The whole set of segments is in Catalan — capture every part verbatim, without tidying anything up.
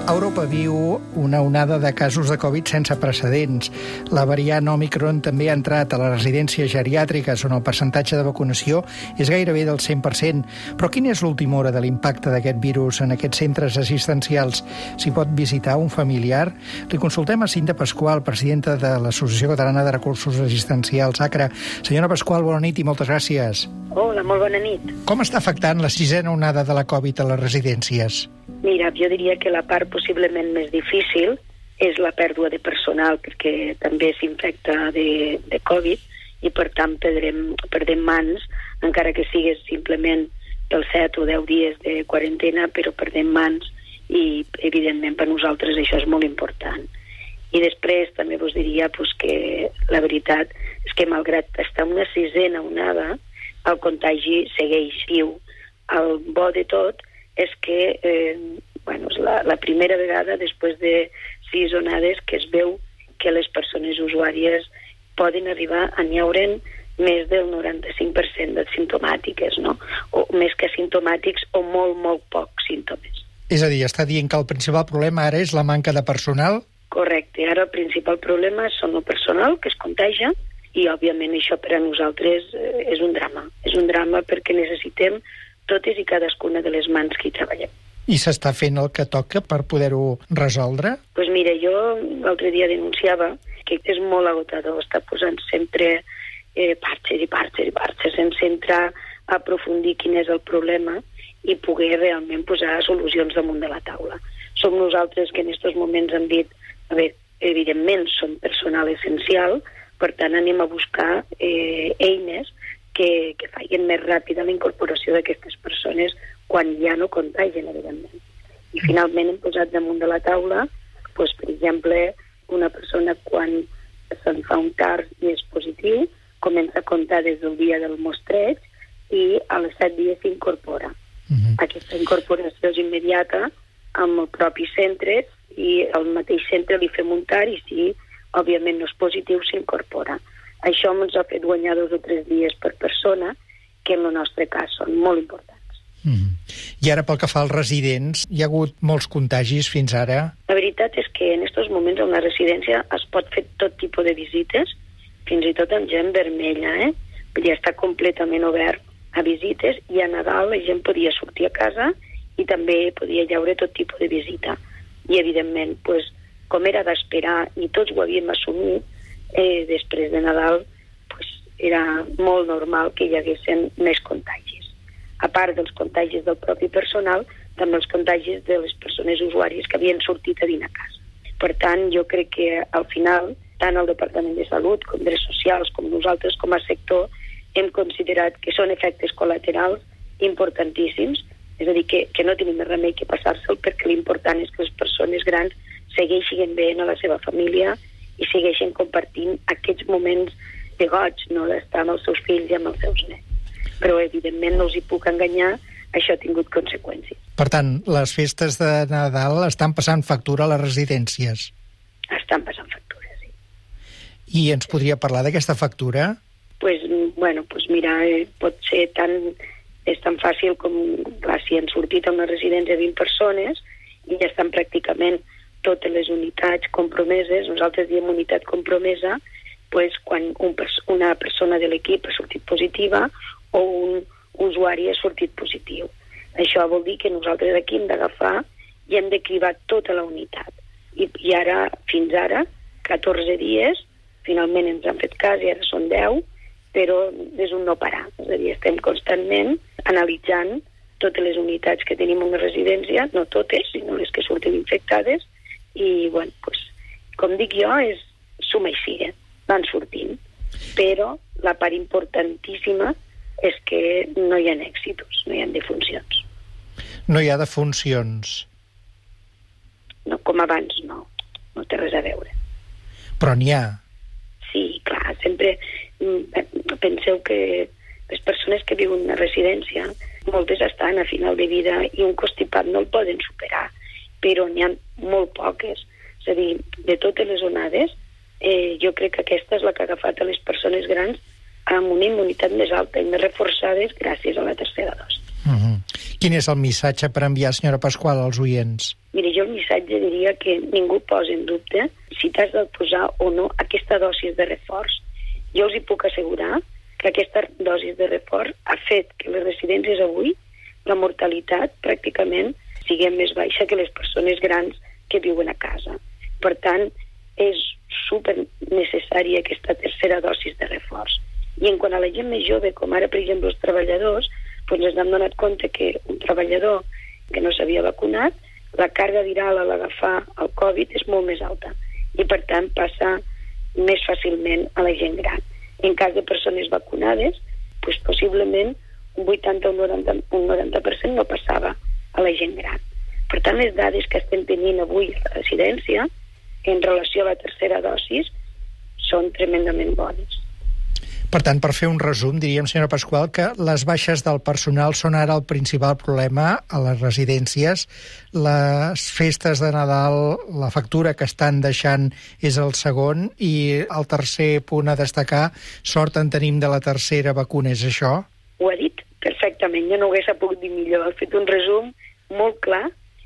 Europa viu una onada de casos de Covid sense precedents. La variant Omicron també ha entrat a les residències geriàtriques, on el percentatge de vacunació és gairebé del cent per cent. Però quina és l'última hora de l'impacte d'aquest virus en aquests centres assistencials? S'hi pot visitar un familiar? Li consultem a Cinta Pasqual, presidenta de l'Associació Catalana de Recursos Assistencials, ACRA. Senyora Pasqual, bona nit i moltes gràcies. Hola, molt bona nit. Com està afectant la sisena onada de la Covid a les residències? Mira, jo diria que la part possiblement més difícil és la pèrdua de personal, perquè també s'infecta de, de Covid i, per tant, perdrem, perdem mans, encara que sigués simplement els set o deu dies de quarantena, però perdem mans i, evidentment, per nosaltres això és molt important. I després també vos diria pues, que la veritat és que, malgrat estar una sisena onada, el contagi segueix viu. El bo de tot és que eh, bueno, és la, la primera vegada després de sis onades que es veu que les persones usuàries poden arribar a n'hi haure'n més del noranta-cinc per cent de simptomàtiques, no? O més que asimptomàtics o molt, molt pocs símptomes. És a dir, està dient que el principal problema ara és la manca de personal? Correcte, ara el principal problema són el personal que es contagia i, òbviament, això per a nosaltres eh, és un drama. És un drama perquè necessitem totes i cadascuna de les mans que hi treballem. I s'està fent el que toca per poder-ho resoldre? Doncs pues mira, jo l'altre dia denunciava que és molt agotador estar posant sempre eh, parxes i parxes i parxes sense entrar a aprofundir quin és el problema i poder realment posar solucions damunt de la taula. Som nosaltres que en aquests moments hem dit, a veure, evidentment som personal essencial, per tant anem a buscar eh, eines que, que facin més ràpida la incorporació d'aquestes persones quan ja no contagien, evidentment. I finalment hem posat damunt de la taula, doncs, per exemple, una persona quan se li fa un tard i és positiu, comença a comptar des del dia del mostreig i a les set dies s'incorpora. Uh-huh. Aquesta incorporació és immediata amb el propi centre i al mateix centre li fem un tard i si, òbviament, no és positiu, s'incorpora. Això ens ha fet guanyar dos o tres dies per persona, que en el nostre cas són molt importants. Mm. I ara, pel que fa als residents, hi ha hagut molts contagis fins ara? La veritat és que en aquests moments a una residència es pot fer tot tipus de visites, fins i tot amb gent vermella, eh? Ja està completament obert a visites i a Nadal la gent podia sortir a casa i també podia llaure tot tipus de visita. I, evidentment, pues, com era d'esperar i tots ho havíem assumit, eh, després de Nadal pues, era molt normal que hi haguessin més contagis. A part dels contagis del propi personal, també els contagis de les persones usuàries que havien sortit a dinar a casa. Per tant, jo crec que al final, tant el Departament de Salut com drets socials, com nosaltres com a sector, hem considerat que són efectes col·laterals importantíssims, és a dir, que, que no tenim més remei que passar-se'l perquè l'important és que les persones grans segueixin bé a la seva família i segueixen compartint aquests moments de goig, no?, d'estar amb els seus fills i amb els seus nets. Però, evidentment, no els hi puc enganyar, això ha tingut conseqüències. Per tant, les festes de Nadal estan passant factura a les residències? Estan passant factura, sí. I ens podria parlar d'aquesta factura? Pues, bueno, pues mira, eh, pot ser tan, és tan fàcil com, clar, si han sortit a una residència vint persones i ja estan pràcticament totes les unitats compromeses, nosaltres diem unitat compromesa, pues, quan un, una persona de l'equip ha sortit positiva o un usuari ha sortit positiu. Això vol dir que nosaltres aquí hem d'agafar i hem de cribar tota la unitat. I, i ara, fins ara, catorze dies, finalment ens han fet cas i ara són deu, però és un no parar. És a dir, estem constantment analitzant totes les unitats que tenim en una residència, no totes, sinó les que surten infectades, i, bueno, pues, com dic jo, és suma i siga, van sortint. Però la part importantíssima és que no hi ha èxitos, no hi ha defuncions. No hi ha defuncions? No, com abans no, no té res a veure. Però n'hi ha? Sí, clar, sempre penseu que les persones que viuen en una residència, moltes estan a final de vida i un constipat no el poden superar, però n'hi ha molt poques. És a dir, de totes les onades, eh, jo crec que aquesta és la que ha agafat a les persones grans amb una immunitat més alta i més reforçades gràcies a la tercera dosi. Uh-huh. Quin és el missatge per enviar, senyora Pasqual, als oients? Mira, jo el missatge diria que ningú posi en dubte si t'has de posar o no aquesta dosis de reforç. Jo els hi puc assegurar que aquesta dosis de reforç ha fet que les residències avui, la mortalitat pràcticament sigui més baixa que les persones grans que viuen a casa. Per tant, és super necessària aquesta tercera dosis de reforç. I en quant a la gent més jove, com ara, per exemple, els treballadors, doncs ens hem donat compte que un treballador que no s'havia vacunat, la càrrega viral a l'agafar el Covid és molt més alta i, per tant, passa més fàcilment a la gent gran. En cas de persones vacunades, doncs possiblement un vuitanta o un noranta per cent no passava a la gent gran. Per tant, les dades que estem tenint avui a la residència en relació a la tercera dosis són tremendament bones. Per tant, per fer un resum, diríem, senyora Pasqual, que les baixes del personal són ara el principal problema a les residències. Les festes de Nadal, la factura que estan deixant és el segon, i el tercer punt a destacar, sort en tenim de la tercera vacuna, és això? Ho ha dit perfectament, jo no ho hagués pogut dir millor. Ha fet un resum molt clar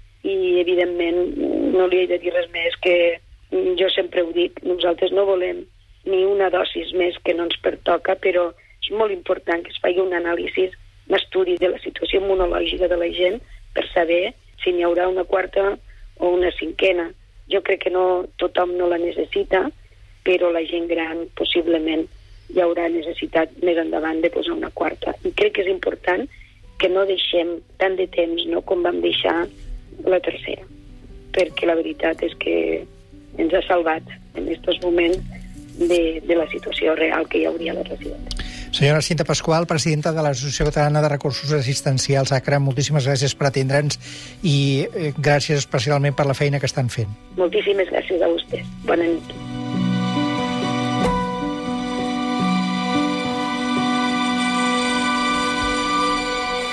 i, evidentment, no li he de dir res més que jo sempre ho dic, nosaltres no volem ni una dosis més que no ens pertoca, però és molt important que es faci un anàlisi, un estudi de la situació immunològica de la gent per saber si n'hi haurà una quarta o una cinquena. Jo crec que no tothom no la necessita, però la gent gran possiblement hi haurà necessitat més endavant de posar una quarta. I crec que és important que no deixem tant de temps, no, com vam deixar la tercera, perquè la veritat és que ens ha salvat en aquests moments de, de la situació real que hi hauria a la residència. Senyora Cinta Pasqual, presidenta de l'Associació Catalana de Recursos Assistencials, A C R A, moltíssimes gràcies per atendre'ns i gràcies especialment per la feina que estan fent. Moltíssimes gràcies a vostès. Bona nit.